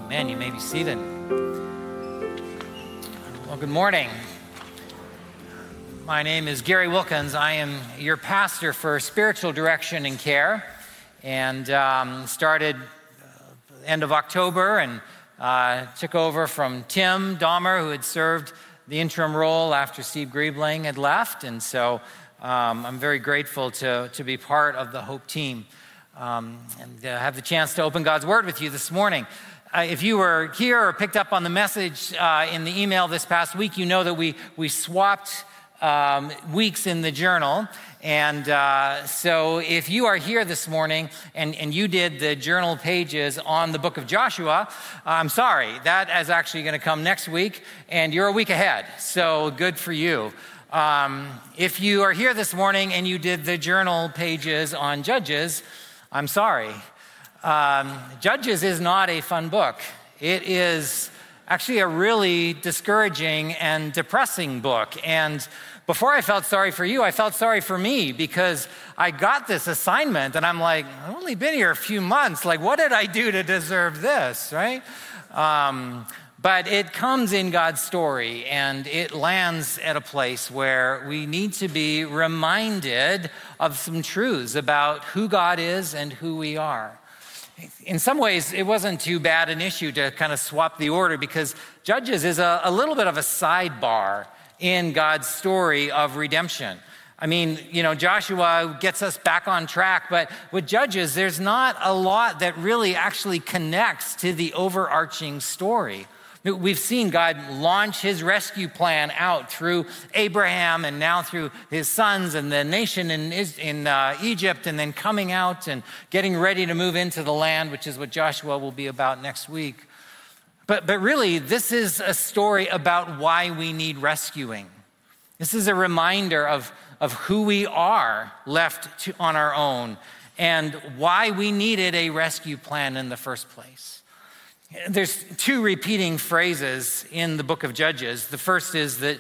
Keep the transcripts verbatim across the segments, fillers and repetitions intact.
Amen. You may be seated. Well, good morning. My name is Gary Wilkins. I am your pastor for spiritual direction and care, and um, started uh, end of October and uh, took over from Tim Dahmer, who had served the interim role after Steve Griebling had left, and so um, I'm very grateful to, to be part of the Hope team um, and uh, have the chance to open God's Word with you this morning. Uh, if you were here or picked up on the message uh, in the email this past week, you know that we we swapped um, weeks in the journal. And uh, so if you are here this morning and, and you did the journal pages on the book of Joshua, I'm sorry, that is actually going to come next week, and you're a week ahead. So good for you. Um, if you are here this morning and you did the journal pages on Judges, I'm sorry. Um, Judges is not a fun book. It is actually a really discouraging and depressing book. And before I felt sorry for you, I felt sorry for me because I got this assignment and I'm like, I've only been here a few months. Like, what did I do to deserve this, right? Um, but it comes in God's story and it lands at a place where we need to be reminded of some truths about who God is and who we are. In some ways, it wasn't too bad an issue to kind of swap the order because Judges is a, a little bit of a sidebar in God's story of redemption. I mean, you know, Joshua gets us back on track, but with Judges, there's not a lot that really actually connects to the overarching story. We've seen God launch his rescue plan out through Abraham and now through his sons and the nation in, in uh, Egypt, and then coming out and getting ready to move into the land, which is what Joshua will be about next week. But, but really, this is a story about why we need rescuing. This is a reminder of, of who we are left to, on our own and why we needed a rescue plan in the first place. There's two repeating phrases in the book of Judges. The first is that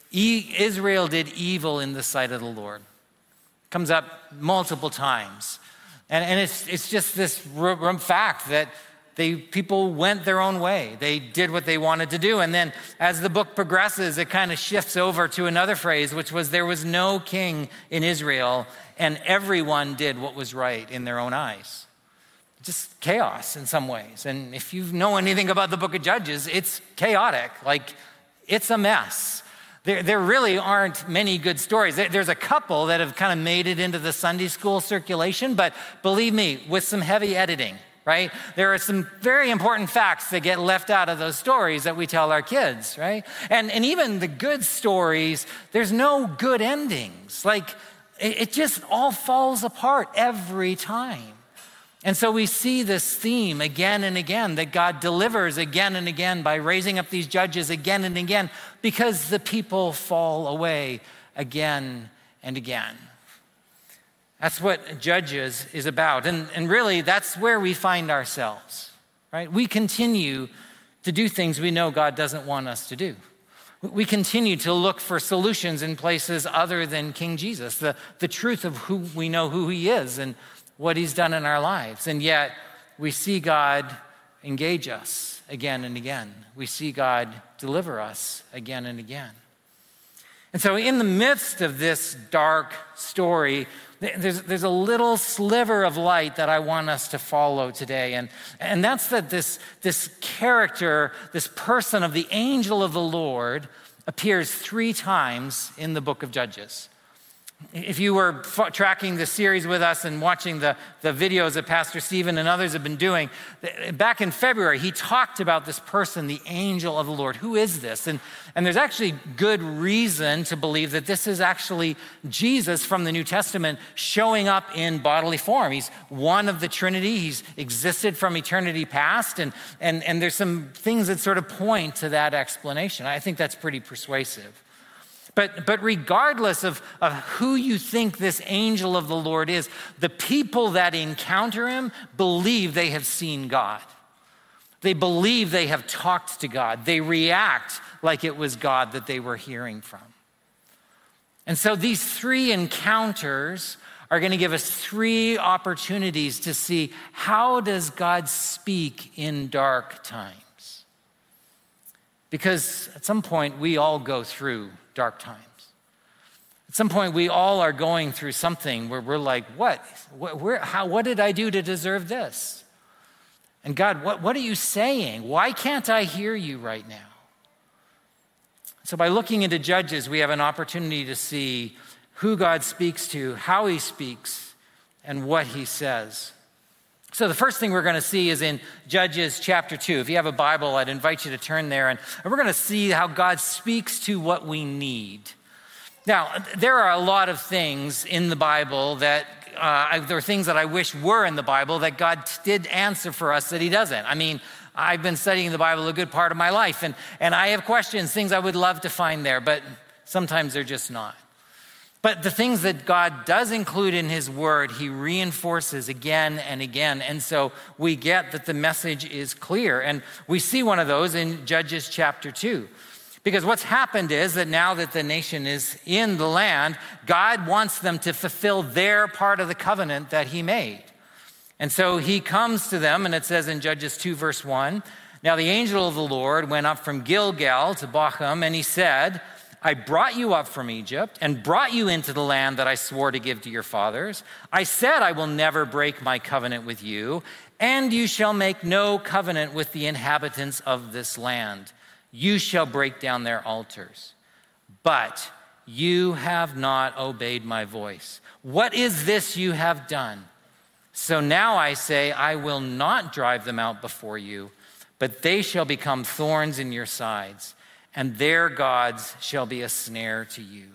Israel did evil in the sight of the Lord. It comes up multiple times. And, and it's, it's just this fact that they people went their own way. They did what they wanted to do. And then as the book progresses, it kind of shifts over to another phrase, which was there was no king in Israel, and everyone did what was right in their own eyes. Just chaos in some ways. And if you know anything about the book of Judges, it's chaotic. Like, it's a mess. There, there really aren't many good stories. There's a couple that have kind of made it into the Sunday school circulation, but believe me, with some heavy editing, right? There are some very important facts that get left out of those stories that we tell our kids, right? And, and even the good stories, there's no good endings. Like, it, it just all falls apart every time. And so we see this theme again and again that God delivers again and again by raising up these judges again and again because the people fall away again and again. That's what Judges is about. And, and really, that's where we find ourselves, right? We continue to do things we know God doesn't want us to do. We continue to look for solutions in places other than King Jesus, the, the truth of who we know who he is and what he's done in our lives. And yet we see God engage us again and again. We see God deliver us again and again. And so in the midst of this dark story, there's, there's a little sliver of light that I want us to follow today. And, and that's that this, this character, this person of the angel of the Lord appears three times in the book of Judges. If you were f- tracking the series with us and watching the, the videos that Pastor Stephen and others have been doing, back in February, he talked about this person, the angel of the Lord. Who is this? And, and there's actually good reason to believe that this is actually Jesus from the New Testament showing up in bodily form. He's one of the Trinity. He's existed from eternity past. And, and, and there's some things that sort of point to that explanation. I think that's pretty persuasive. But, but regardless of, of who you think this angel of the Lord is, the people that encounter him believe they have seen God. They believe they have talked to God. They react like it was God that they were hearing from. And so these three encounters are are going to give us three opportunities to see how does God speak in dark times. Because at some point, we all go through dark times. At some point, we all are going through something where we're like, what? What, where, how, what did I do to deserve this? And God, what, what are you saying? Why can't I hear you right now? So by looking into Judges, we have an opportunity to see who God speaks to, how he speaks, and what he says. So the first thing we're going to see is in Judges chapter two. If you have a Bible, I'd invite you to turn there, and we're going to see how God speaks to what we need. Now, there are a lot of things in the Bible that, uh, there are things that I wish were in the Bible that God did answer for us that he doesn't. I mean, I've been studying the Bible a good part of my life, and, and I have questions, things I would love to find there, but sometimes they're just not. But the things that God does include in his word, he reinforces again and again. And so we get that the message is clear. And we see one of those in Judges chapter two. Because what's happened is that now that the nation is in the land, God wants them to fulfill their part of the covenant that he made. And so he comes to them, and it says in Judges two, verse one, "Now the angel of the Lord went up from Gilgal to Bochum, and he said, I brought you up from Egypt and brought you into the land that I swore to give to your fathers. I said I will never break my covenant with you, and you shall make no covenant with the inhabitants of this land. You shall break down their altars. But you have not obeyed my voice. What is this you have done? So now I say, I will not drive them out before you, but they shall become thorns in your sides, and their gods shall be a snare to you."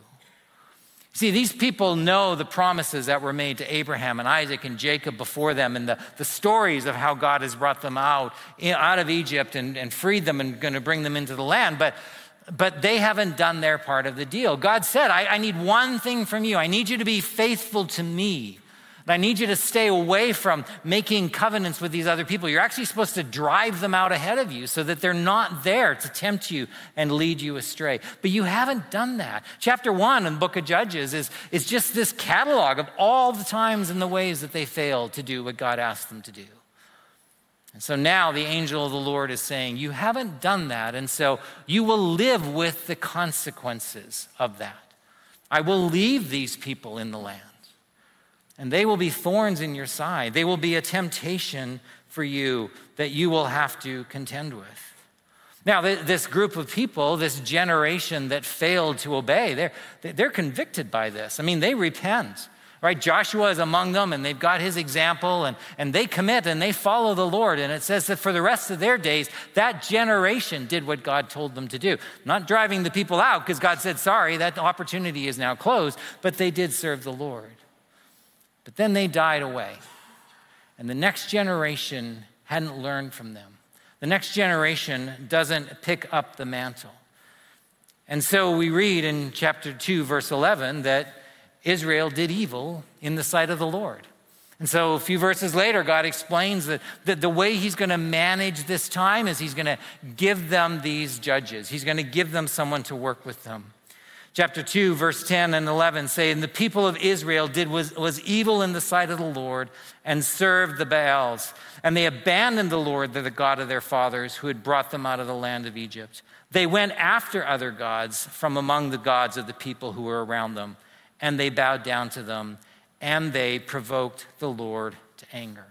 See, these people know the promises that were made to Abraham and Isaac and Jacob before them, and the, the stories of how God has brought them out, out of Egypt and, and freed them and going to bring them into the land. But, but they haven't done their part of the deal. God said, I, I need one thing from you. I need you to be faithful to me. I need you to stay away from making covenants with these other people. You're actually supposed to drive them out ahead of you so that they're not there to tempt you and lead you astray. But you haven't done that. Chapter one in the book of Judges is, is just this catalog of all the times and the ways that they failed to do what God asked them to do. And so now the angel of the Lord is saying, you haven't done that, and so you will live with the consequences of that. I will leave these people in the land. And they will be thorns in your side. They will be a temptation for you that you will have to contend with. Now, this group of people, this generation that failed to obey, they're, they're convicted by this. I mean, they repent, right? Joshua is among them, and they've got his example, and, and they commit, and they follow the Lord. And it says that for the rest of their days, that generation did what God told them to do. Not driving the people out, because God said, sorry, that opportunity is now closed, but they did serve the Lord. But then they died away, and the next generation hadn't learned from them. The next generation doesn't pick up the mantle. And so we read in chapter two, verse eleven, that Israel did evil in the sight of the Lord. And so a few verses later, God explains that, that the way he's going to manage this time is he's going to give them these judges. He's going to give them someone to work with them. Chapter two, verse ten and eleven say, and the people of Israel did was, was evil in the sight of the Lord and served the Baals. And they abandoned the Lord, the God of their fathers, who had brought them out of the land of Egypt. They went after other gods from among the gods of the people who were around them, and they bowed down to them, and they provoked the Lord to anger.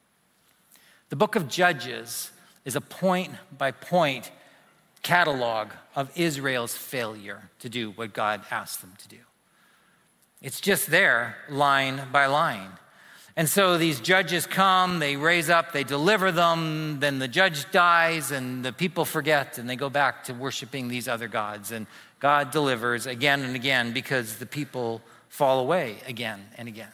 The book of Judges is a point-by-point catalog of Israel's failure to do what God asked them to do. It's just there, line by line. And so these judges come, they raise up, they deliver them, then the judge dies, and the people forget, and they go back to worshiping these other gods. And God delivers again and again because the people fall away again and again.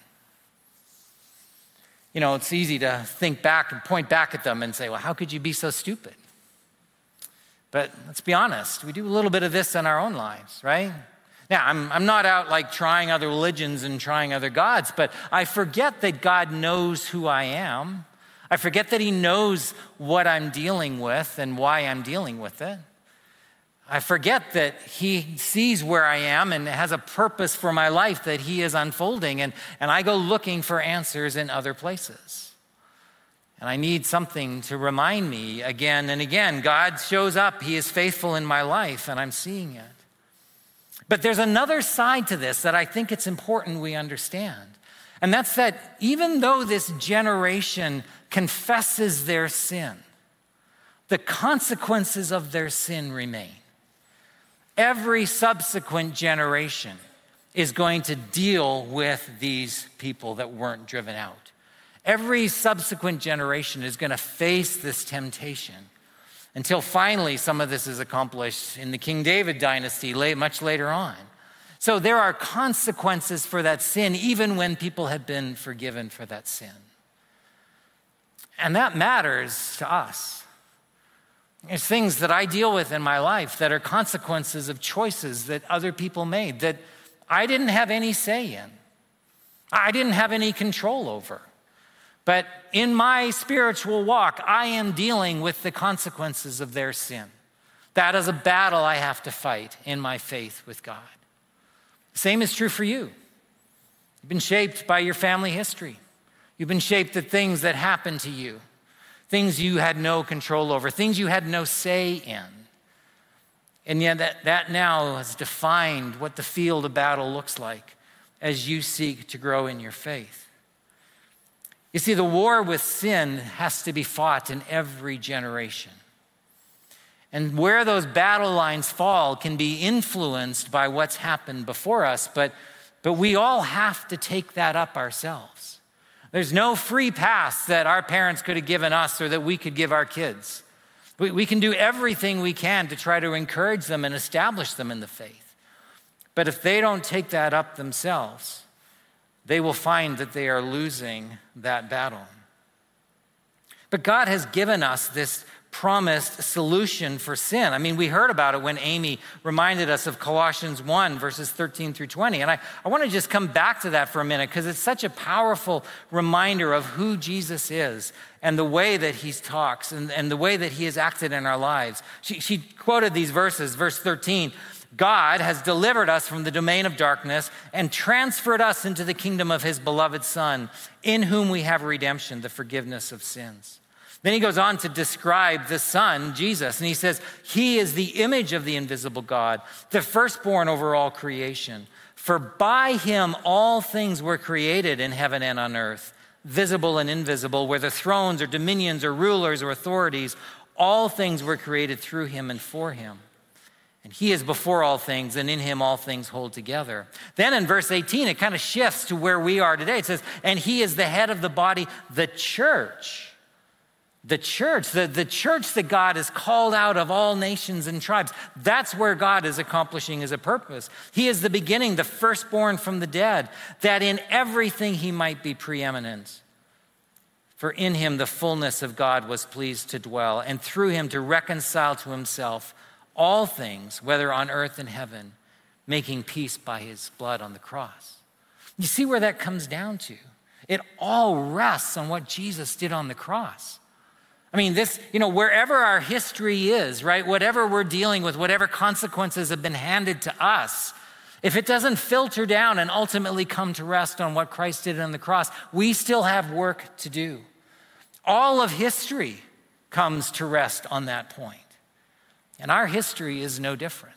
You know, it's easy to think back and point back at them and say, well, how could you be so stupid? But let's be honest, we do a little bit of this in our own lives, right? Now, I'm, I'm not out like trying other religions and trying other gods, but I forget that God knows who I am. I forget that he knows what I'm dealing with and why I'm dealing with it. I forget that he sees where I am and has a purpose for my life that he is unfolding, and, and I go looking for answers in other places. And I need something to remind me again and again. God shows up, he is faithful in my life, and I'm seeing it. But there's another side to this that I think it's important we understand. And that's that even though this generation confesses their sin, the consequences of their sin remain. Every subsequent generation is going to deal with these people that weren't driven out. Every subsequent generation is going to face this temptation until finally some of this is accomplished in the King David dynasty late, much later on. So there are consequences for that sin even when people have been forgiven for that sin. And that matters to us. There's things that I deal with in my life that are consequences of choices that other people made that I didn't have any say in. I didn't have any control over. But in my spiritual walk, I am dealing with the consequences of their sin. That is a battle I have to fight in my faith with God. The same is true for you. You've been shaped by your family history. You've been shaped at things that happened to you. Things you had no control over, things you had no say in. And yet that, that now has defined what the field of battle looks like as you seek to grow in your faith. You see, the war with sin has to be fought in every generation. And where those battle lines fall can be influenced by what's happened before us, but, but we all have to take that up ourselves. There's no free pass that our parents could have given us or that we could give our kids. We, we can do everything we can to try to encourage them and establish them in the faith. But if they don't take that up themselves, they will find that they are losing that battle. But God has given us this promised solution for sin. I mean, we heard about it when Amy reminded us of Colossians one, verses thirteen through twenty. And I, I want to just come back to that for a minute because it's such a powerful reminder of who Jesus is and the way that he talks and, and the way that he has acted in our lives. She, she quoted these verses, verse thirteen, God has delivered us from the domain of darkness and transferred us into the kingdom of his beloved Son, in whom we have redemption, the forgiveness of sins. Then he goes on to describe the Son, Jesus, and he says, he is the image of the invisible God, the firstborn over all creation. For by him all things were created in heaven and on earth, visible and invisible, whether thrones or dominions or rulers or authorities, all things were created through him and for him. And he is before all things, and in him all things hold together. Then in verse eighteen, it kind of shifts to where we are today. It says, and he is the head of the body, the church. The church, the, the church that God has called out of all nations and tribes. That's where God is accomplishing his purpose. He is the beginning, the firstborn from the dead, that in everything he might be preeminent. For in him the fullness of God was pleased to dwell, and through him to reconcile to himself all things, whether on earth and heaven, making peace by his blood on the cross. You see where that comes down to? It all rests on what Jesus did on the cross. I mean, this, you know, wherever our history is, right, whatever we're dealing with, whatever consequences have been handed to us, if it doesn't filter down and ultimately come to rest on what Christ did on the cross, we still have work to do. All of history comes to rest on that point. And our history is no different.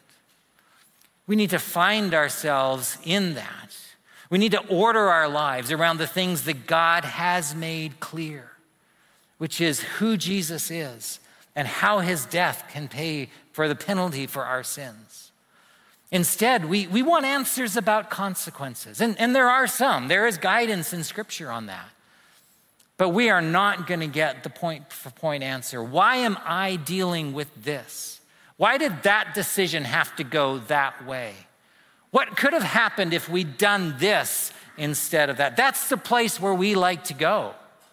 We need to find ourselves in that. We need to order our lives around the things that God has made clear, which is who Jesus is and how his death can pay for the penalty for our sins. Instead, we, we want answers about consequences. And, and there are some. There is guidance in Scripture on that. But we are not going to get the point-for-point answer. Why am I dealing with this? Why did that decision have to go that way? What could have happened if we'd done this instead of that? That's the place where we like to go.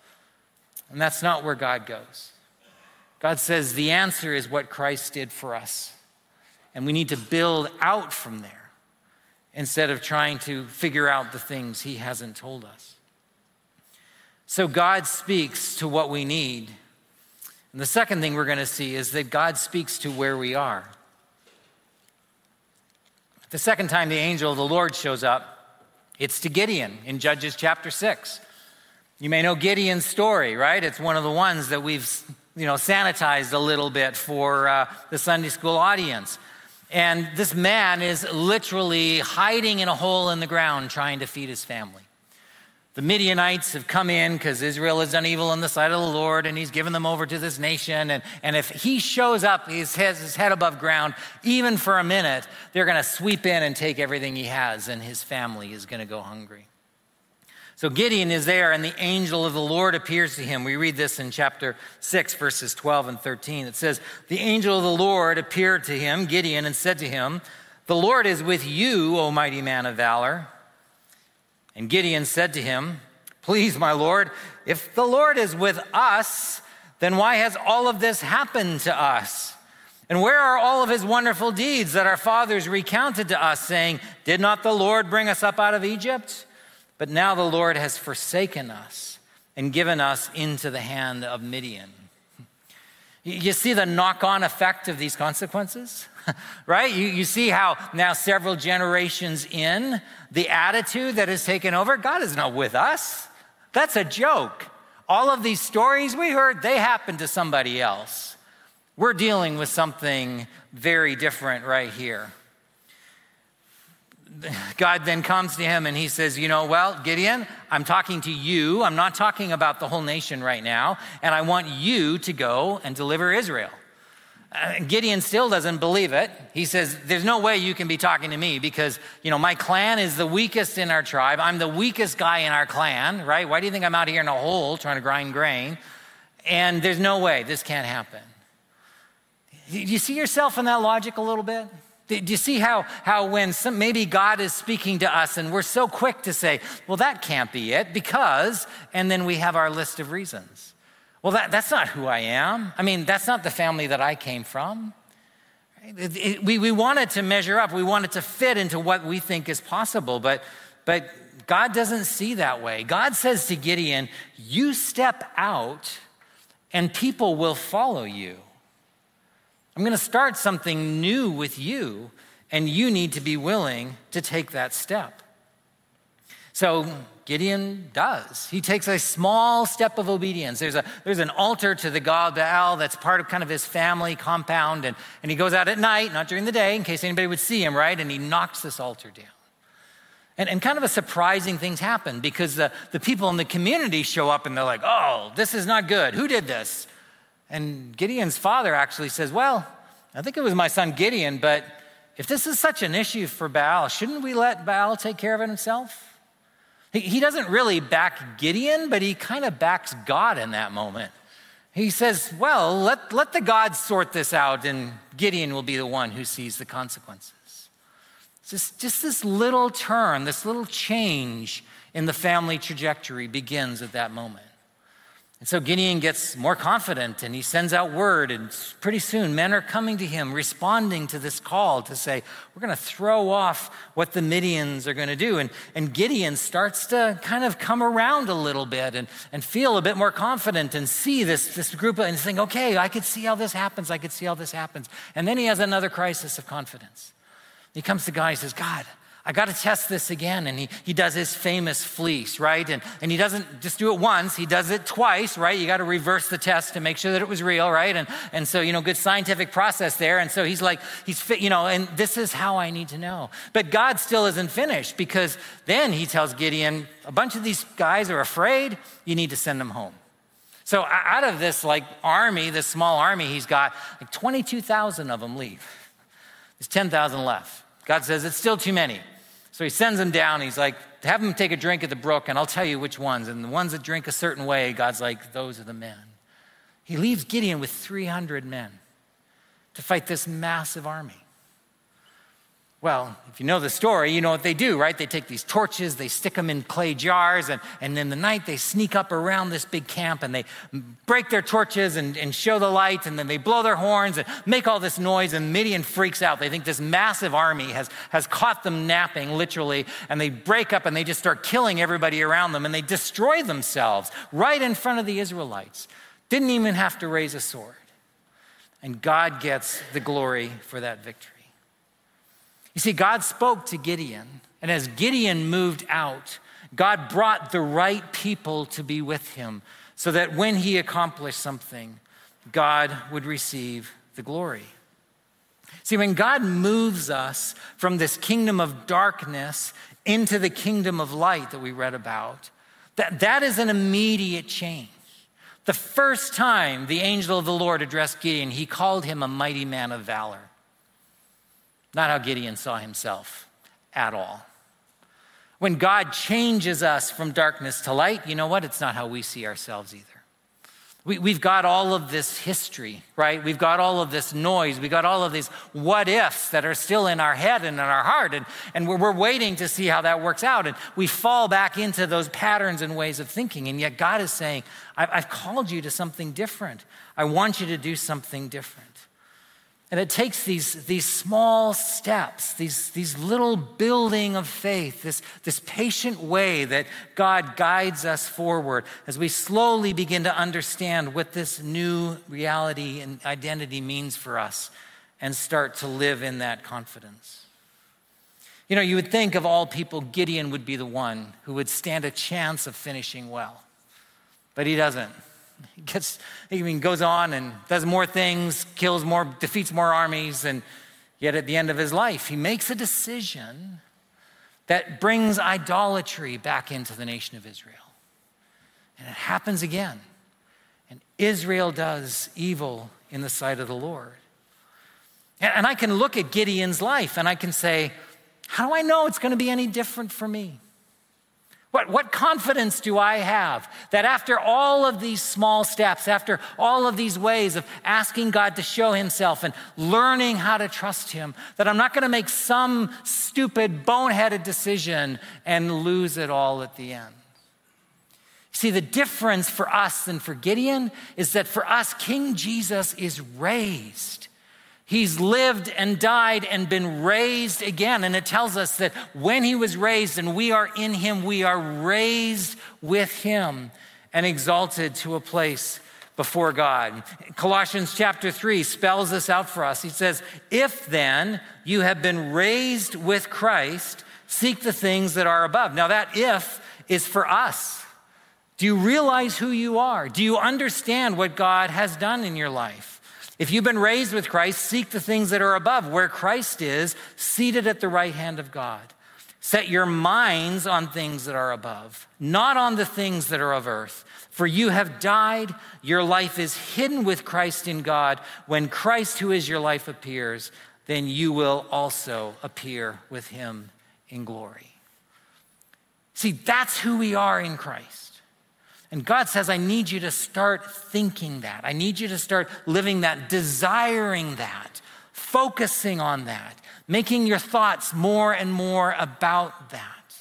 And that's not where God goes. God says the answer is what Christ did for us. And we need to build out from there instead of trying to figure out the things he hasn't told us. So God speaks to what we need. And the second thing we're going to see is that God speaks to where we are. The second time the angel of the Lord shows up, it's to Gideon in Judges chapter six. You may know Gideon's story, right? It's one of the ones that we've, you know, sanitized a little bit for uh, the Sunday school audience. And this man is literally hiding in a hole in the ground trying to feed his family. The Midianites have come in because Israel has done evil in the sight of the Lord, and he's given them over to this nation. And, and if he shows up, he has his head above ground, even for a minute, they're going to sweep in and take everything he has, and his family is going to go hungry. So Gideon is there, and the angel of the Lord appears to him. We read this in chapter six, verses twelve and thirteen. It says, the angel of the Lord appeared to him, Gideon, and said to him, the Lord is with you, O mighty man of valor. And Gideon said to him, please, my Lord, if the Lord is with us, then why has all of this happened to us? And where are all of his wonderful deeds that our fathers recounted to us, saying, did not the Lord bring us up out of Egypt? But now the Lord has forsaken us and given us into the hand of Midian. You see the knock-on effect of these consequences, right? You, you see how now several generations in, the attitude that has taken over, God is not with us. That's a joke. All of these stories we heard, they happened to somebody else. We're dealing with something very different right here. God then comes to him and he says, you know, well, Gideon, I'm talking to you. I'm not talking about the whole nation right now. And I want you to go and deliver Israel. Uh, Gideon still doesn't believe it. He says, there's no way you can be talking to me because, you know, my clan is the weakest in our tribe. I'm the weakest guy in our clan, right? Why do you think I'm out here in a hole trying to grind grain? And there's no way this can't happen. Do you see yourself in that logic a little bit? Do you see how, how when some, maybe God is speaking to us and we're so quick to say, well, that can't be it because, and then we have our list of reasons. Well, that, that's not who I am. I mean, that's not the family that I came from. It, it, we, we want it to measure up. We want it to fit into what we think is possible, but, but God doesn't see that way. God says to Gideon, you step out and people will follow you. I'm going to start something new with you, and you need to be willing to take that step. So Gideon does. He takes a small step of obedience. There's a there's an altar to the god Baal that's part of kind of his family compound, and, and he goes out at night, not during the day, in case anybody would see him, right? And he knocks this altar down. And, and kind of a surprising things happen because the, the people in the community show up and they're like, oh, this is not good. Who did this? And Gideon's father actually says, well, I think it was my son Gideon, but if this is such an issue for Baal, shouldn't we let Baal take care of it himself? He, he doesn't really back Gideon, but he kind of backs God in that moment. He says, well, let, let the gods sort this out, and Gideon will be the one who sees the consequences. Just, just this little turn, this little change in the family trajectory begins at that moment. And so Gideon gets more confident and he sends out word, and pretty soon men are coming to him responding to this call to say, we're going to throw off what the Midians are going to do. And, and Gideon starts to kind of come around a little bit and, and feel a bit more confident and see this, this group and think, okay, I could see how this happens. I could see how this happens. And then he has another crisis of confidence. He comes to God, he says, God, I got to test this again. And he, he does his famous fleece, right? And, and he doesn't just do it once, he does it twice, right? You got to reverse the test to make sure that it was real, right? And, and so, you know, good scientific process there. And so he's like, he's fit, you know, and this is how I need to know. But God still isn't finished because then he tells Gideon, a bunch of these guys are afraid, you need to send them home. So out of this like army, this small army he's got, like twenty-two thousand of them leave. There's ten thousand left. God says, it's still too many. So he sends them down. He's like, have them take a drink at the brook, and I'll tell you which ones. And the ones that drink a certain way, God's like, those are the men. He leaves Gideon with three hundred men to fight this massive army. Well, if you know the story, you know what they do, right? They take these torches, they stick them in clay jars, and, and in the night they sneak up around this big camp and they break their torches and, and show the light, and then they blow their horns and make all this noise, and Midian freaks out. They think this massive army has, has caught them napping, literally, and they break up and they just start killing everybody around them, and they destroy themselves right in front of the Israelites. Didn't even have to raise a sword. And God gets the glory for that victory. You see, God spoke to Gideon, and as Gideon moved out, God brought the right people to be with him so that when he accomplished something, God would receive the glory. See, when God moves us from this kingdom of darkness into the kingdom of light that we read about, that, that is an immediate change. The first time the angel of the Lord addressed Gideon, he called him a mighty man of valor. Not how Gideon saw himself at all. When God changes us from darkness to light, you know what? It's not how we see ourselves either. We, we've got all of this history, right? We've got all of this noise. We've got all of these what ifs that are still in our head and in our heart. And, and we're, we're waiting to see how that works out. And we fall back into those patterns and ways of thinking. And yet God is saying, I've, I've called you to something different. I want you to do something different. And it takes these, these small steps, these, these little building of faith, this, this patient way that God guides us forward as we slowly begin to understand what this new reality and identity means for us and start to live in that confidence. You know, you would think of all people, Gideon would be the one who would stand a chance of finishing well, but he doesn't. He gets, I mean, goes on and does more things, kills more, defeats more armies, and yet at the end of his life, he makes a decision that brings idolatry back into the nation of Israel. And it happens again. And Israel does evil in the sight of the Lord. And I can look at Gideon's life and I can say, how do I know it's going to be any different for me? What, what confidence do I have that after all of these small steps, after all of these ways of asking God to show himself and learning how to trust him, that I'm not going to make some stupid, boneheaded decision and lose it all at the end? See, the difference for us and for Gideon is that for us, King Jesus is raised. He's lived and died and been raised again. And it tells us that when he was raised and we are in him, we are raised with him and exalted to a place before God. Colossians chapter three spells this out for us. He says, if then you have been raised with Christ, seek the things that are above. Now that if is for us. Do you realize who you are? Do you understand what God has done in your life? If you've been raised with Christ, seek the things that are above, where Christ is, seated at the right hand of God. Set your minds on things that are above, not on the things that are of earth. For you have died, your life is hidden with Christ in God. When Christ, who is your life, appears, then you will also appear with him in glory. See, that's who we are in Christ. And God says, I need you to start thinking that. I need you to start living that, desiring that, focusing on that, making your thoughts more and more about that.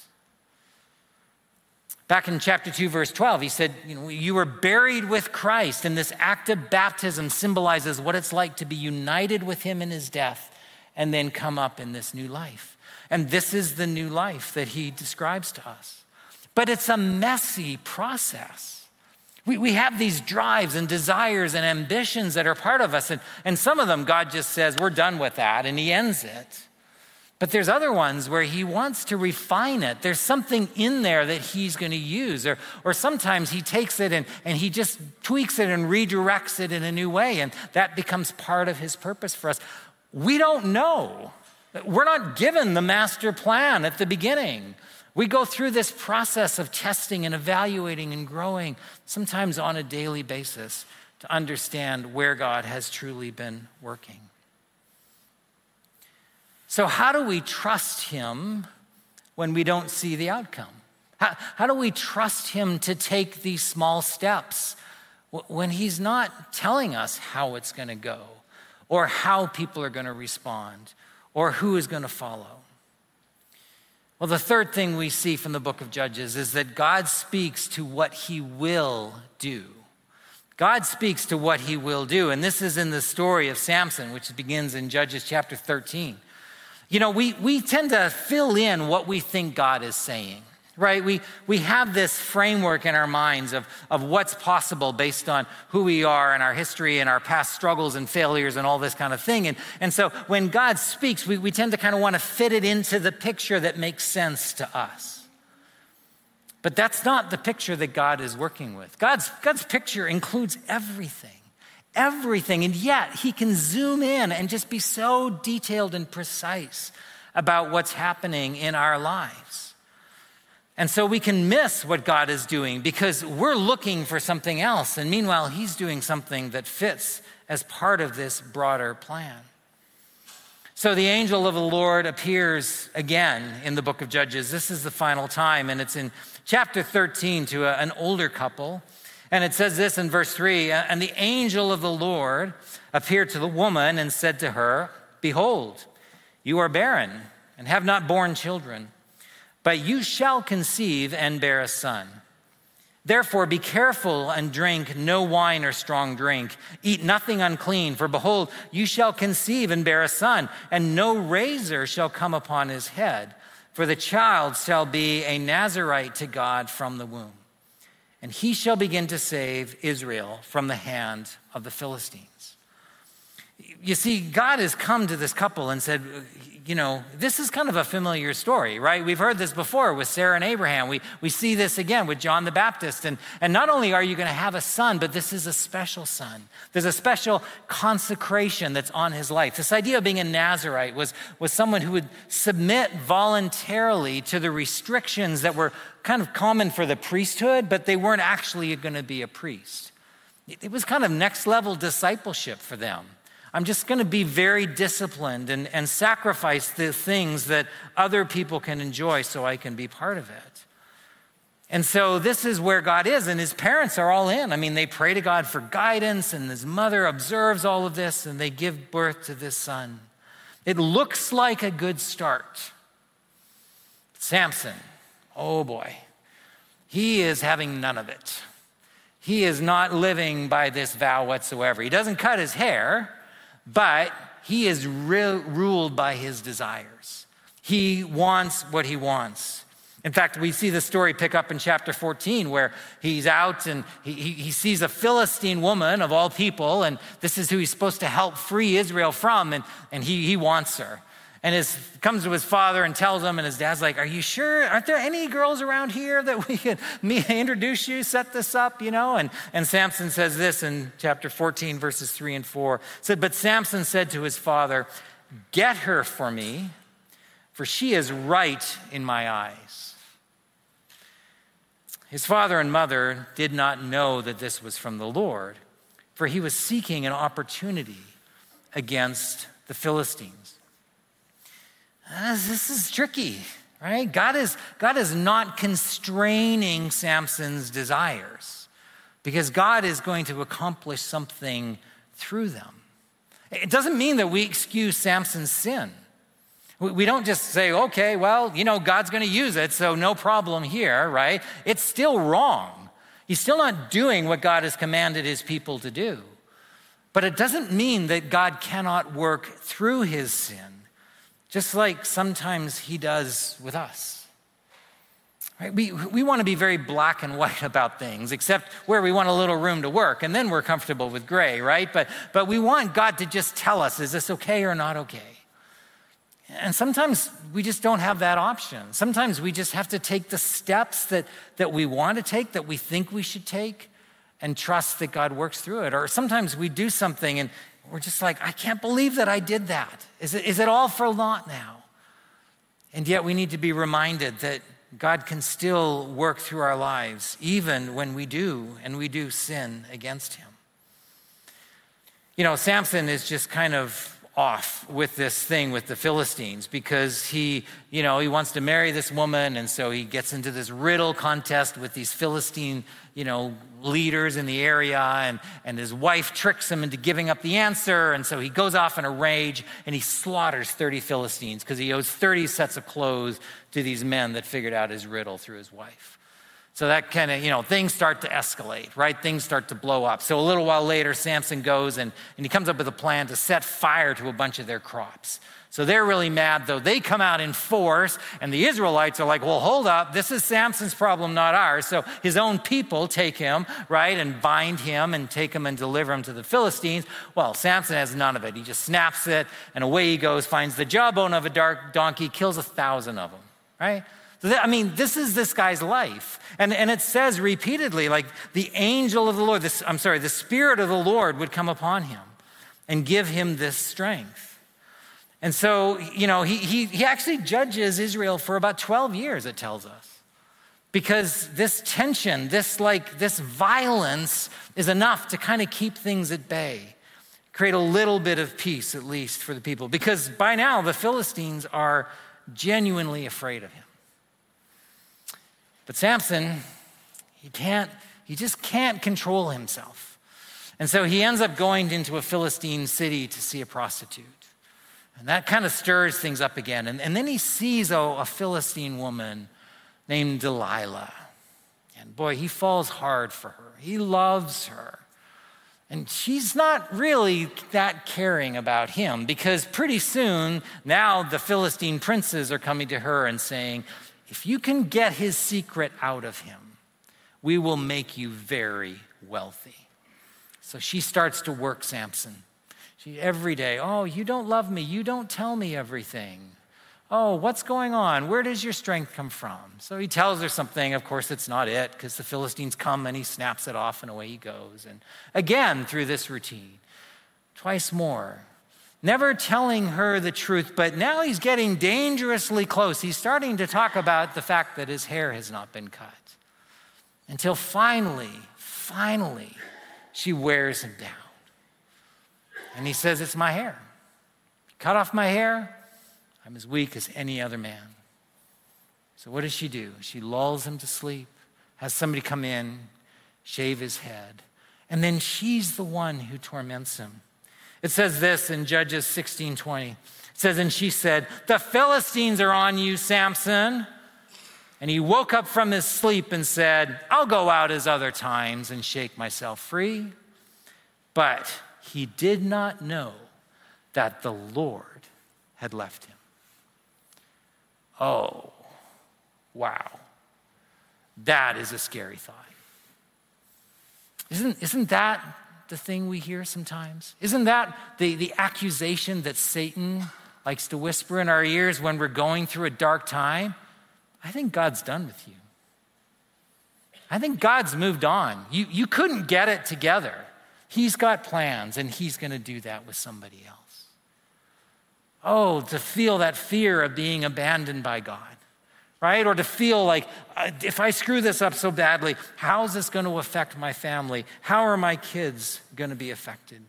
Back in chapter two, verse twelve, he said, you know, you were buried with Christ, and this act of baptism symbolizes what it's like to be united with him in his death and then come up in this new life. And this is the new life that he describes to us. But it's a messy process. We, we have these drives and desires and ambitions that are part of us. And, and some of them, God just says, we're done with that, and he ends it. But there's other ones where he wants to refine it. There's something in there that he's going to use. Or, or sometimes he takes it and, and he just tweaks it and redirects it in a new way. And that becomes part of his purpose for us. We don't know. We're not given the master plan at the beginning. We go through this process of testing and evaluating and growing, sometimes on a daily basis, to understand where God has truly been working. So how do we trust him when we don't see the outcome? How, how do we trust him to take these small steps when he's not telling us how it's going to go, or how people are going to respond, or who is going to follow? Well, the third thing we see from the book of Judges is that God speaks to what he will do. God speaks to what he will do. And this is in the story of Samson, which begins in Judges chapter thirteen. You know, we, we tend to fill in what we think God is saying. right? We we have this framework in our minds of, of what's possible based on who we are and our history and our past struggles and failures and all this kind of thing. And, and so when God speaks, we, we tend to kind of want to fit it into the picture that makes sense to us. But that's not the picture that God is working with. God's, God's picture includes everything, everything. And yet he can zoom in and just be so detailed and precise about what's happening in our lives. And so we can miss what God is doing because we're looking for something else. And meanwhile, he's doing something that fits as part of this broader plan. So the angel of the Lord appears again in the book of Judges. This is the final time, and it's in chapter thirteen to a, an older couple. And it says this in verse three, and the angel of the Lord appeared to the woman and said to her, behold, you are barren and have not borne children, but you shall conceive and bear a son. Therefore, be careful and drink no wine or strong drink. Eat nothing unclean, for behold, you shall conceive and bear a son, and no razor shall come upon his head, for the child shall be a Nazirite to God from the womb. And he shall begin to save Israel from the hand of the Philistines. You see, God has come to this couple and said, you know, this is kind of a familiar story, right? We've heard this before with Sarah and Abraham. We we see this again with John the Baptist. And, and not only are you going to have a son, but this is a special son. There's a special consecration that's on his life. This idea of being a Nazirite was, was someone who would submit voluntarily to the restrictions that were kind of common for the priesthood, but they weren't actually going to be a priest. It, it was kind of next level discipleship for them. I'm just going to be very disciplined and, and sacrifice the things that other people can enjoy so I can be part of it. And so this is where God is, and his parents are all in. I mean, they pray to God for guidance, and his mother observes all of this, and they give birth to this son. It looks like a good start. Samson, oh boy, he is having none of it. He is not living by this vow whatsoever. He doesn't cut his hair, but he is re- ruled by his desires. He wants what he wants. In fact, we see the story pick up in chapter fourteen where he's out and he, he, he sees a Philistine woman of all people, and this is who he's supposed to help free Israel from, and, and he, he wants her. And his comes to his father and tells him, and his dad's like, are you sure? Aren't there any girls around here that we can me introduce you, set this up, you know? And, and Samson says this in chapter fourteen, verses three and four. It said, but Samson said to his father, get her for me, for she is right in my eyes. His father and mother did not know that this was from the Lord, for he was seeking an opportunity against the Philistines. This is tricky, right? God is, God is not constraining Samson's desires because God is going to accomplish something through them. It doesn't mean that we excuse Samson's sin. We don't just say, okay, well, you know, God's going to use it, so no problem here, right? It's still wrong. He's still not doing what God has commanded his people to do. But it doesn't mean that God cannot work through his sin, just like sometimes he does with us. Right? We, we want to be very black and white about things, except where we want a little room to work, and then we're comfortable with gray, right? But, but we want God to just tell us, is this okay or not okay? And sometimes we just don't have that option. Sometimes we just have to take the steps that, that we want to take, that we think we should take, and trust that God works through it. Or sometimes we do something and we're just like, I can't believe that I did that. Is it, is it all for naught now? And yet we need to be reminded that God can still work through our lives, even when we do, and we do sin against him. You know, Samson is just kind of off with this thing with the Philistines because he, you know, he wants to marry this woman, and so he gets into this riddle contest with these Philistine, you know, leaders in the area, and, and his wife tricks him into giving up the answer, and so he goes off in a rage, and he slaughters thirty Philistines because he owes thirty sets of clothes to these men that figured out his riddle through his wife. So that kind of, you know, things start to escalate, right? Things start to blow up. So a little while later, Samson goes and, and he comes up with a plan to set fire to a bunch of their crops. So they're really mad, though. They come out in force, and the Israelites are like, well, hold up. This is Samson's problem, not ours. So his own people take him, right, and bind him and take him and deliver him to the Philistines. Well, Samson has none of it. He just snaps it, and away he goes, finds the jawbone of a dark donkey, kills a thousand of them, right? So that, I mean, this is this guy's life. And, and it says repeatedly, like the angel of the Lord, this, I'm sorry, the Spirit of the Lord would come upon him and give him this strength. And so, you know, he, he, he actually judges Israel for about twelve years, it tells us. Because this tension, this like, this violence is enough to kind of keep things at bay, create a little bit of peace at least for the people. Because by now, the Philistines are genuinely afraid of him. But Samson, he can't, he just can't control himself. And so he ends up going into a Philistine city to see a prostitute. And that kind of stirs things up again. And, and then he sees a, a Philistine woman named Delilah. And boy, he falls hard for her. He loves her. And she's not really that caring about him, because pretty soon now the Philistine princes are coming to her and saying, if you can get his secret out of him, we will make you very wealthy. So she starts to work Samson. She, every day, oh, you don't love me. You don't tell me everything. Oh, what's going on? Where does your strength come from? So he tells her something. Of course, it's not it, because the Philistines come and he snaps it off and away he goes. And again, through this routine, twice more. Never telling her the truth, but now he's getting dangerously close. He's starting to talk about the fact that his hair has not been cut. Until finally, finally, she wears him down. And he says, it's my hair. Cut off my hair, I'm as weak as any other man. So what does she do? She lulls him to sleep, has somebody come in, shave his head, and then she's the one who torments him. It says this in Judges sixteen twenty. It says, and she said, the Philistines are on you, Samson. And he woke up from his sleep and said, I'll go out as other times and shake myself free. But he did not know that the Lord had left him. Oh, wow. That is a scary thought. Isn't, isn't that the thing we hear sometimes? Isn't that the, the accusation that Satan likes to whisper in our ears when we're going through a dark time? I think God's done with you. I think God's moved on. You, you couldn't get it together. He's got plans, and he's going to do that with somebody else. Oh, to feel that fear of being abandoned by God, right? Or to feel like, uh, if I screw this up so badly, how is this going to affect my family? How are my kids going to be affected?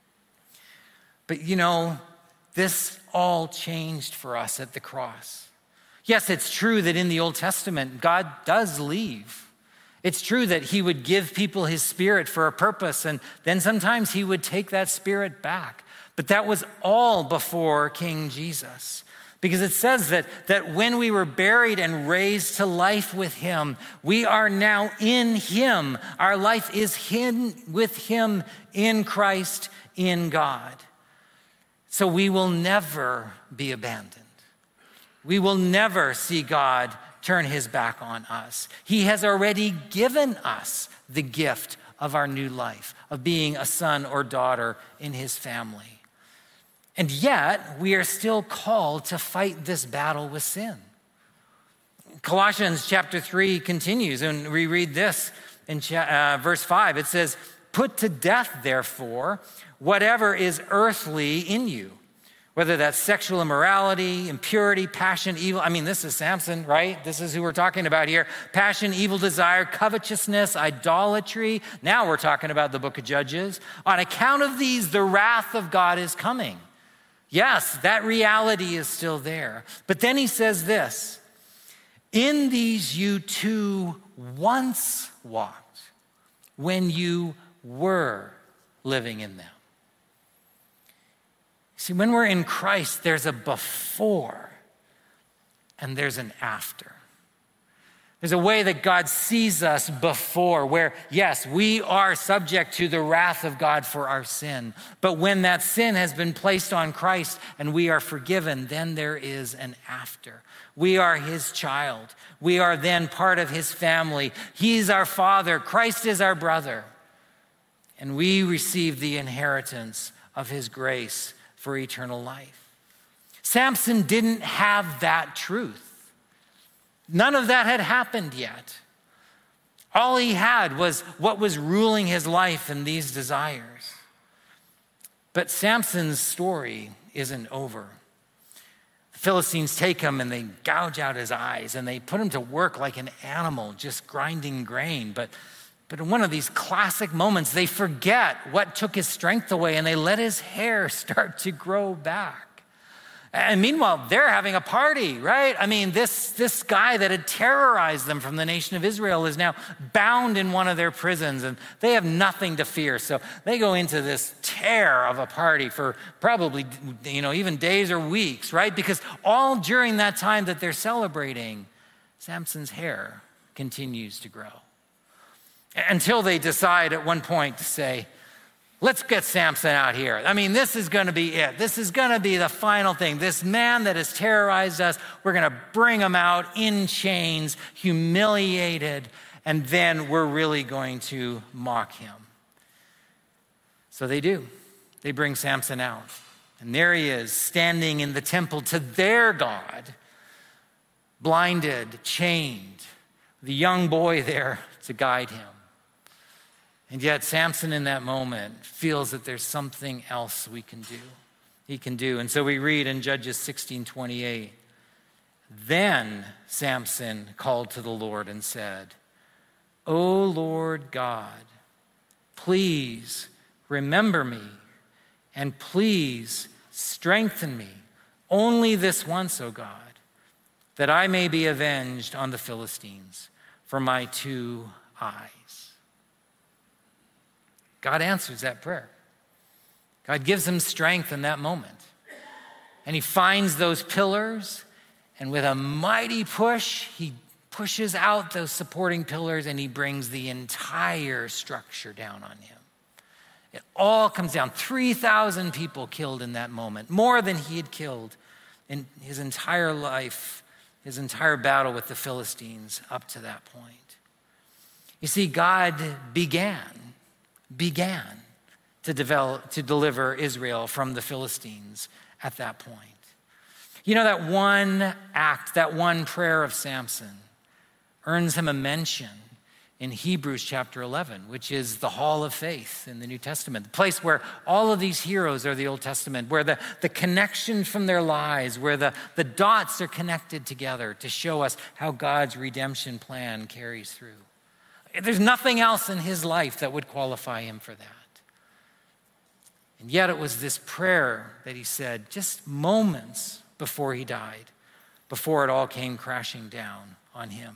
But you know, this all changed for us at the cross. Yes, it's true that in the Old Testament, God does leave. It's true that he would give people his Spirit for a purpose, and then sometimes he would take that Spirit back. But that was all before King Jesus. Because it says that, that when we were buried and raised to life with him, we are now in him. Our life is hidden with him in Christ, in God. So we will never be abandoned. We will never see God turn his back on us. He has already given us the gift of our new life, of being a son or daughter in his family. And yet, we are still called to fight this battle with sin. Colossians chapter three continues, and we read this in uh, verse five. It says, put to death, therefore, whatever is earthly in you, whether that's sexual immorality, impurity, passion, evil. I mean, this is Samson, right? This is who we're talking about here. Passion, evil desire, covetousness, idolatry. Now we're talking about the book of Judges. On account of these, the wrath of God is coming. Yes, that reality is still there. But then he says this, in these you too once walked when you were living in them. See, when we're in Christ, there's a before and there's an after. There's a way that God sees us before where, yes, we are subject to the wrath of God for our sin. But when that sin has been placed on Christ and we are forgiven, then there is an after. We are his child. We are then part of his family. He's our father. Christ is our brother. And we receive the inheritance of his grace for eternal life. Samson didn't have that truth. None of that had happened yet. All he had was what was ruling his life and these desires. But Samson's story isn't over. The Philistines take him and they gouge out his eyes and they put him to work like an animal, just grinding grain. But, but in one of these classic moments, they forget what took his strength away and they let his hair start to grow back. And meanwhile, they're having a party, right? I mean, this, this guy that had terrorized them from the nation of Israel is now bound in one of their prisons, and they have nothing to fear. So they go into this tear of a party for probably, you know, even days or weeks, right? Because all during that time that they're celebrating, Samson's hair continues to grow. Until they decide at one point to say, let's get Samson out here. I mean, this is going to be it. This is going to be the final thing. This man that has terrorized us, we're going to bring him out in chains, humiliated, and then we're really going to mock him. So they do. They bring Samson out. And there he is, standing in the temple to their God, blinded, chained, the young boy there to guide him. And yet Samson in that moment feels that there's something else we can do. He can do. And so we read in Judges sixteen twenty-eight, then Samson called to the Lord and said, O Lord God, please remember me and please strengthen me only this once, O God, that I may be avenged on the Philistines for my two eyes. God answers that prayer. God gives him strength in that moment. And he finds those pillars, and with a mighty push, he pushes out those supporting pillars and he brings the entire structure down on him. It all comes down. three thousand people killed in that moment, more than he had killed in his entire life, his entire battle with the Philistines up to that point. You see, God began began to develop, to deliver Israel from the Philistines at that point. You know, that one act, that one prayer of Samson earns him a mention in Hebrews chapter eleven, which is the hall of faith in the New Testament, the place where all of these heroes are the Old Testament, where the, the connection from their lives, where the, the dots are connected together to show us how God's redemption plan carries through. There's nothing else in his life that would qualify him for that. And yet it was this prayer that he said just moments before he died, before it all came crashing down on him.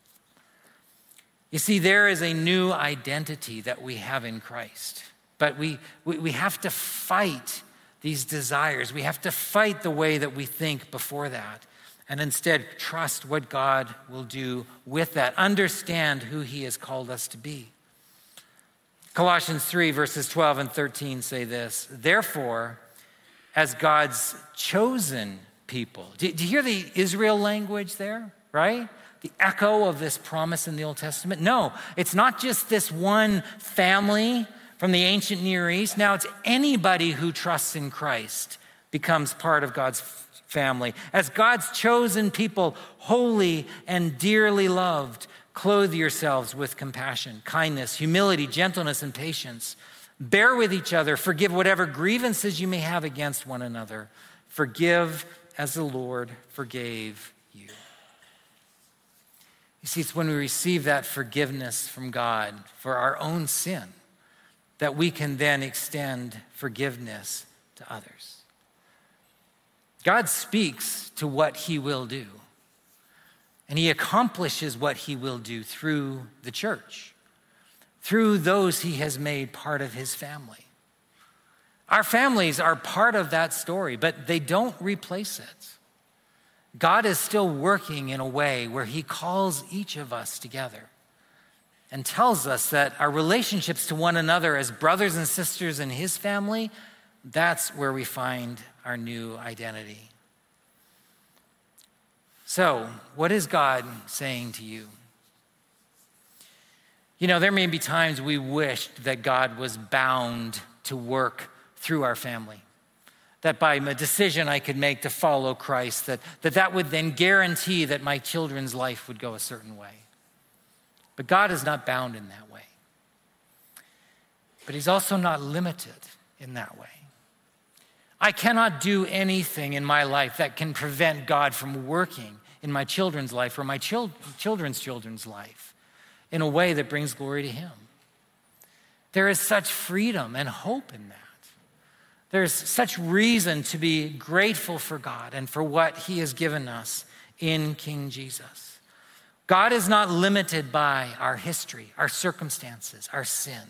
You see, there is a new identity that we have in Christ, but we, we, we have to fight these desires. We have to fight the way that we think before that. And instead, trust what God will do with that. Understand who he has called us to be. Colossians three, verses twelve and thirteen say this, therefore, as God's chosen people. Do, do you hear the Israel language there, right? The echo of this promise in the Old Testament? No, it's not just this one family from the ancient Near East. Now it's anybody who trusts in Christ becomes part of God's family. As God's chosen people, holy and dearly loved, clothe yourselves with compassion, kindness, humility, gentleness, and patience. Bear with each other. Forgive whatever grievances you may have against one another. Forgive as the Lord forgave you. You see, it's when we receive that forgiveness from God for our own sin that we can then extend forgiveness to others. God speaks to what he will do, and he accomplishes what he will do through the church, through those he has made part of his family. Our families are part of that story, but they don't replace it. God is still working in a way where he calls each of us together and tells us that our relationships to one another as brothers and sisters in his family, that's where we find our new identity. So, what is God saying to you? You know, there may be times we wished that God was bound to work through our family, that by a decision I could make to follow Christ, that that, that would then guarantee that my children's life would go a certain way. But God is not bound in that way. But he's also not limited in that way. I cannot do anything in my life that can prevent God from working in my children's life or my chil- children's children's life in a way that brings glory to him. There is such freedom and hope in that. There's such reason to be grateful for God and for what he has given us in King Jesus. God is not limited by our history, our circumstances, our sin.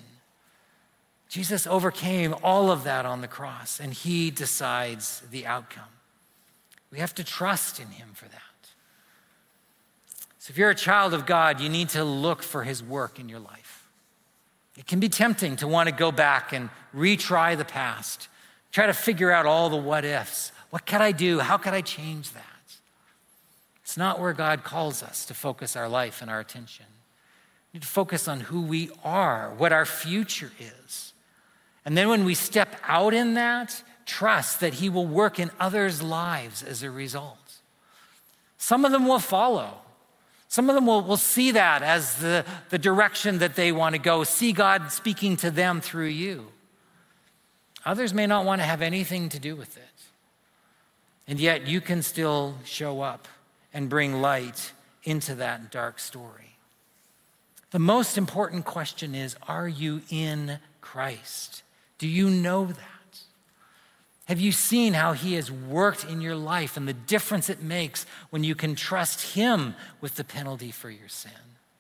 Jesus overcame all of that on the cross, and he decides the outcome. We have to trust in him for that. So if you're a child of God, you need to look for his work in your life. It can be tempting to want to go back and retry the past, try to figure out all the what ifs. What could I do? How could I change that? It's not where God calls us to focus our life and our attention. We need to focus on who we are, what our future is. And then when we step out in that, trust that he will work in others' lives as a result. Some of them will follow. Some of them will, will see that as the, the direction that they want to go, see God speaking to them through you. Others may not want to have anything to do with it. And yet you can still show up and bring light into that dark story. The most important question is, are you in Christ? Do you know that? Have you seen how he has worked in your life and the difference it makes when you can trust him with the penalty for your sin?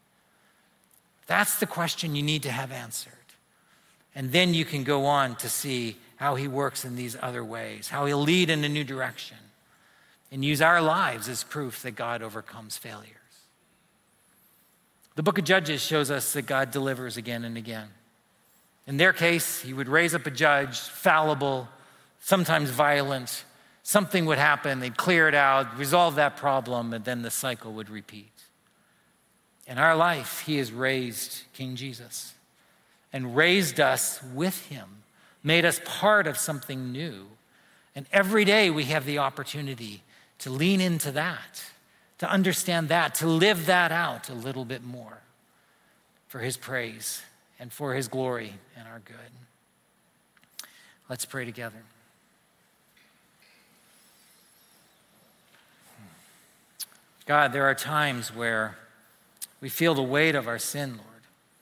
That's the question you need to have answered. And then you can go on to see how he works in these other ways, how he'll lead in a new direction, and use our lives as proof that God overcomes failures. The book of Judges shows us that God delivers again and again. In their case, he would raise up a judge, fallible, sometimes violent. Something would happen, they'd clear it out, resolve that problem, and then the cycle would repeat. In our life, he has raised King Jesus and raised us with him, made us part of something new. And every day we have the opportunity to lean into that, to understand that, to live that out a little bit more for his praise and for his glory and our good. Let's pray together. God, there are times where we feel the weight of our sin, Lord.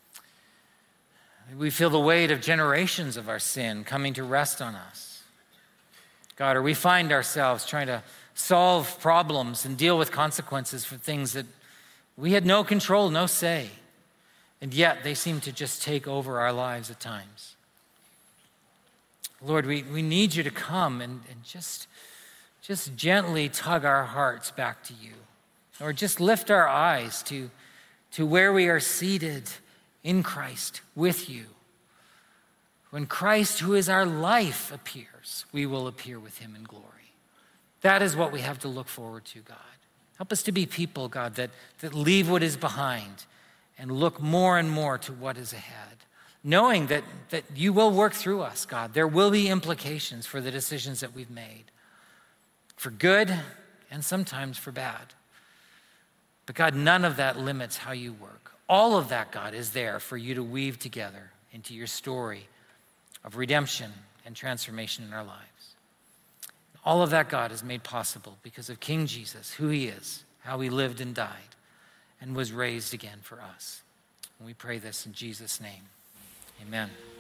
We feel the weight of generations of our sin coming to rest on us. God, or we find ourselves trying to solve problems and deal with consequences for things that we had no control, no say, and yet they seem to just take over our lives at times. Lord, we, we need you to come and, and just, just gently tug our hearts back to you, or just lift our eyes to, to where we are seated in Christ with you. When Christ, who is our life, appears, we will appear with him in glory. That is what we have to look forward to, God. Help us to be people, God, that, that leave what is behind and look more and more to what is ahead, knowing that, that you will work through us, God. There will be implications for the decisions that we've made, for good and sometimes for bad. But God, none of that limits how you work. All of that, God, is there for you to weave together into your story of redemption and transformation in our lives. All of that, God, is made possible because of King Jesus, who he is, how he lived and died, and was raised again for us. And we pray this in Jesus' name. Amen.